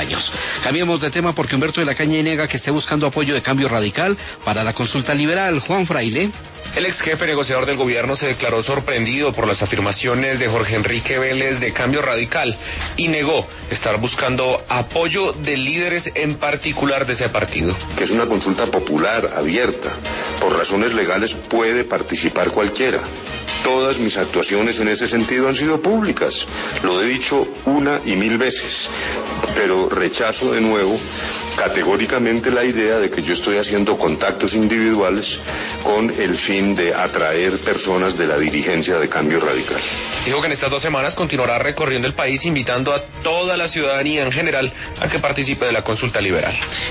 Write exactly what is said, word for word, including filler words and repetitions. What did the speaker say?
años. Cambiemos de tema porque Humberto de la Caña niega que esté buscando apoyo de Cambio Radical para la consulta liberal. Juan Fraile. El ex jefe negociador del gobierno se declaró sorprendido por las afirmaciones de Jorge Enrique Vélez de Cambio Radical y negó estar buscando apoyo de líderes en particular de ese partido. Que es una consulta popular, abierta. Por razones legales puede participar cualquiera. Todas mis actuaciones en ese sentido han sido públicas. Lo he dicho una y mil veces. Pero rechazo de nuevo categóricamente la idea de que yo estoy haciendo contactos individuales con el fin de atraer personas de la dirigencia de Cambio Radical. Dijo que en estas dos semanas continuará recorriendo el país invitando a toda la ciudadanía en general a que participe de la consulta liberal.